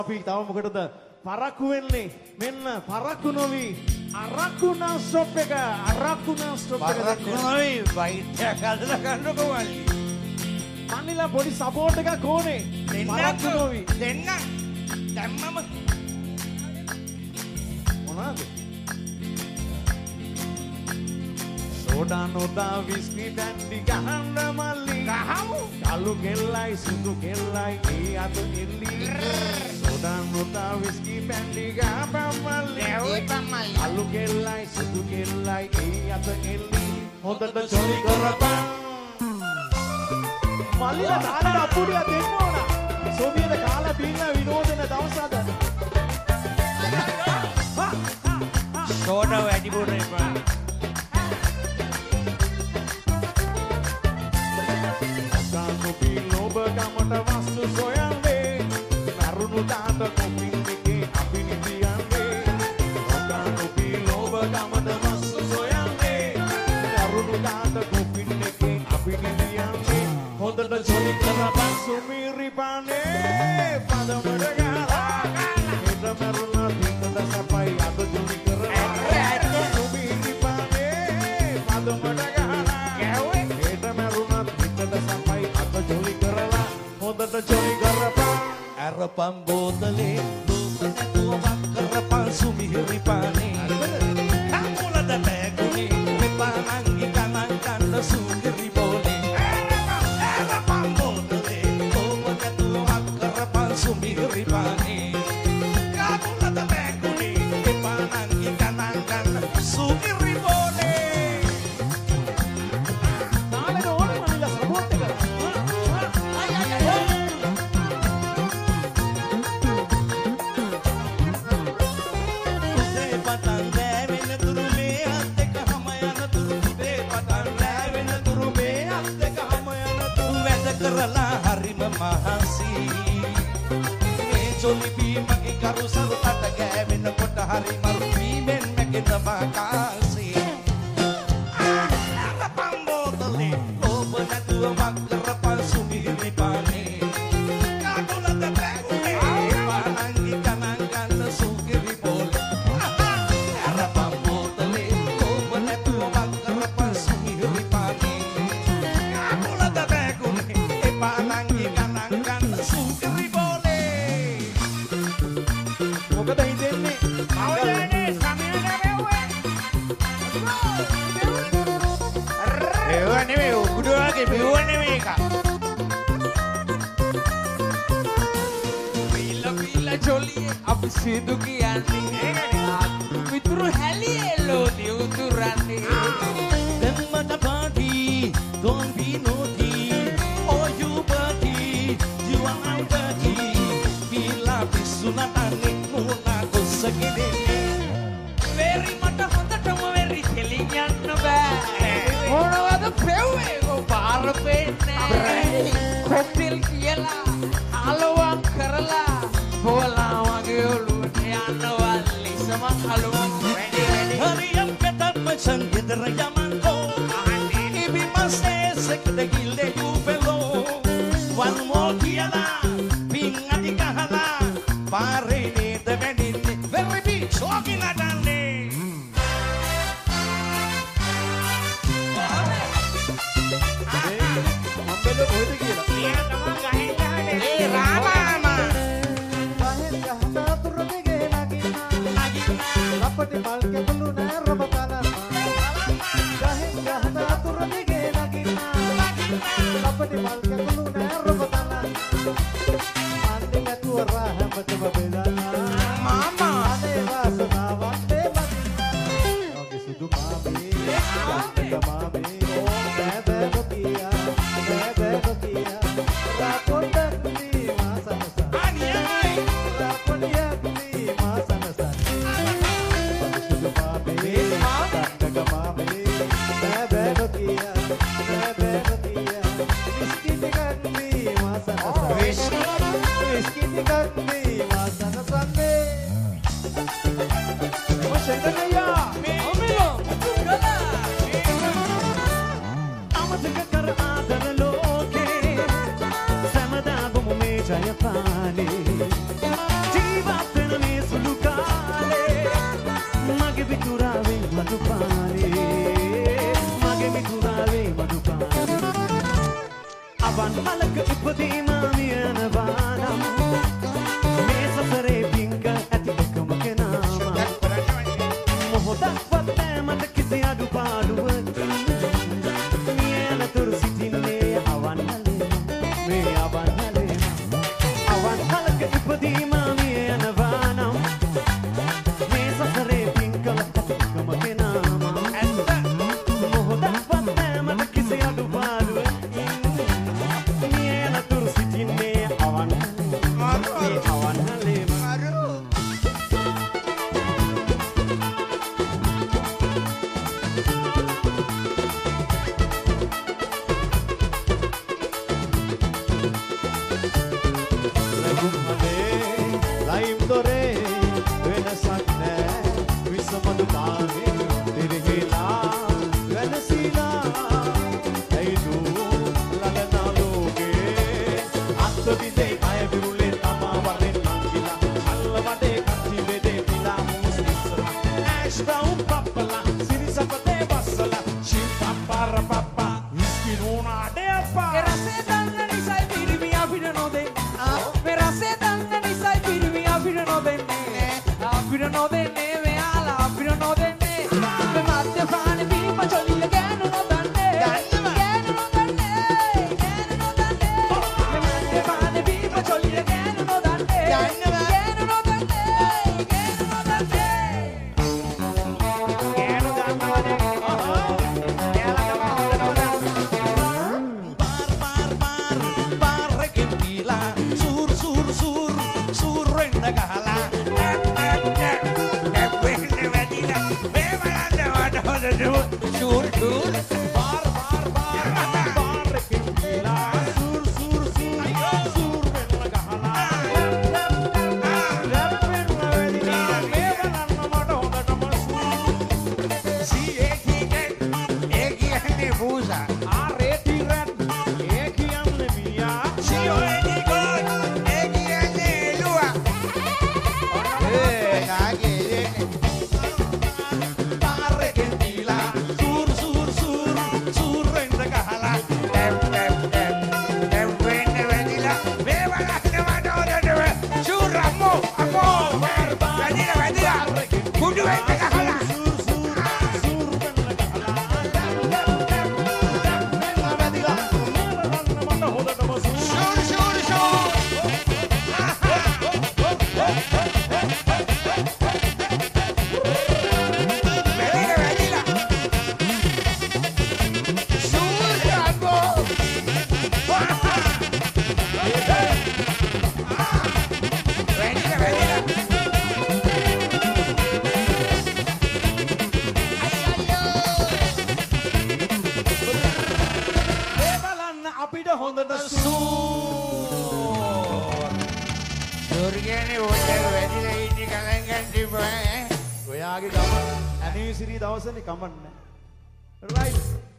අපි තව මොකටද පරක්කු වෙන්නේ මෙන්න පරක්කු නොවි අරක්කු නම් ස්ටොප් එක පරක්කු නොවි වෛද්‍ය කල්ලා ගන්නකො වලි මන්නිලා පොඩි සපෝට් එකක් ඕනේ පරක්කු නොවි දෙන්න දැම්මම මොනවාද සෝඩා නොදා විස්කි ඩැන්ඩි ගහන්න මල්ලි ගහමු කළු කෙල්ලයි සුදු කෙල්ලයි ඒ අත එල්ලි සෝඩා නොදා විස්කි ඩැන්ඩි ගහපම් මල්ලි කළු කෙල්ලයි සුදු කෙල්ලයි ඒ අත එල්ලි හොඳට ජොලි කරපන් මල්ලිලා තාලට අපුඩිය දෙන්න ඕන සෝමියද කාලා බීලා විනෝදන දවස් අද සෝඩා වැඩි බොරේ බා ගමට වස්තු සොයන්නේ නරුණු දාත කොපින් එකේ අපි නිදියන්නේ ඔකානුපි ලෝභ ගමට වස්තු සොයන්නේ නරුණු දාත කොපින් එකේ අපි නිදියන්නේ හොඳට ජොලි කරපන් සුමිරිපානේ පදමඩ ගහලා හෙට මරුණා තින්නද සපයි අද ජොලි කරලා සුමිරිපානේ පදමඩ ගහලා හෙට මරුණා තින්නද සපයි අද ජොලි කරලා හොඳට ජොලි කරපන් අරපම් බෝතලේ දුක කරපන් සුමිහිරිපානේ කකුලද බෑගුනේ මෙපානංගි කනං කන්න සුමිහිරි බෝලේ අරපම් බෝතලේ දුක කරපන් සුමිහිරිපානේ කකුලද බෑගුනේ මෙපානංගි කනං කන්න සුමිහිරි බෝලේ නාලේ ඕනේ මල්ලිලා සපෝට් එක කරලා හරිම මහන්සි මේ ජොලිපි මගේ කරුසරු තට ගෑවෙනකොට හරි මරු වීමෙන් මැකෙන මාකාසි අරපම් බෝතලේ ඔබ නැතුව වක් කරපන් සුමිහිරිපානේ කකුලද බෑගුනේ පානංගි කනං ගන්න සුගිරි බෝලේ අරපම් බෝතලේ ඔබ නැතුව වක් කරපන් සුමිහිරිපානේ කකුලද බෑගුනේ පානංගි කනං ගන්න සුගිරි බෝලේ මොකද හිතෙන්නේ අවදානේ සමයන වෙව්වේ ඒව නෙමෙයි උඩුවාගේ බිව්ව නෙමෙයි එක පීලා ජොලියේ අපි සිදු කියන්නේ මිතුරු හැලියේ ලෝදි උතුරන්නේ දෙම්මට party don't be naughty or you party you are my dirty පීලා පිස්සුනටන්නේ මොනා කොස්සකෙදේ වෙරි මට හොඳටම වෙරි කෙලින් යන්න බෑ මොනවද පෙව්වේ පාර පෙන්නේ කොක්ටේල් කියලා අලුවක් කරලා බෝලා වගේ ඔළුවට යනවා ලිසම අලුවක් වැඩි hurry up get up මචං ගෙදර යමන්කෝ ඉබි මස්සේ සෙකද ගිල්ලේ යූපෙලෝ one more කියලා පින් අඩි ගහලා පාරේ නේද වැඩින්නේ very big shocking අඩන්නේ අම්බෙල කොහෙද කියලා නියම තමන් ගහින් ගහන්නේ ඒ රාමාමා ගහෙන් ගහට අතුරු දෙගේ නගිනා ලපටි මල් කැපලු නෑ රබ කලනා ගහෙන් ගහට අතුරු දෙගේ නගිනා ලපටි මල් කැපලු නෑ රබ කලනා අන්නේ නැතුව රාහමතම බෙදනා මාමා අනේ වාසනාවක් දෙබන් ඔගේ සුදු මාමේ ගත්තක මාමේ බෑ බෑ නොකියා රාපොඩක් දී මාසනසා අනියයි රාපොඩියක් දී මාසනසා සුදු මාමේ ගත්තක මාමේ බෑ බෑ නොකියා විස්කි ටිකක් දී මාසනසා විස්කි ටිකක් දී මාසනසා නොදෙන්නේ අපිට නොදෙන්නේ මෙයාලා අපිට නොදෙන්නේ මේ මද්යපාන බීම චොලිය ගෑනු නොදන්නේ ගෑනු නොදන්නේ මේ මද්යපාන බීම චොලිය ගෑනු නොදන්නේ ගෑනු නොදන්නේ Sur, sur, bar rekila sur sur venna gahala rap venna vedina me bananna mata hondatama si eki hane buza aa reti rat e kiyanne miya si eki god eki hane luwa nage bar rekila sur venna gahala ඔයාගේ ගම anniversary දවසනේ කමන්නේ right